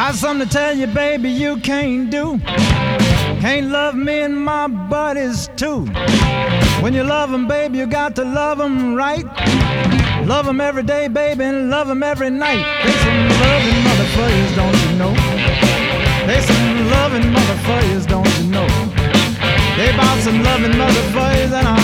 Got something to tell you, baby, you can't do. Can't love me and my buddies too. When you love them, baby, you got to love them right. Love them every day, baby, and love them every night. They some loving motherfuckers, don't you know? They some loving motherfuckers, don't you know? They bought some loving motherfuckers and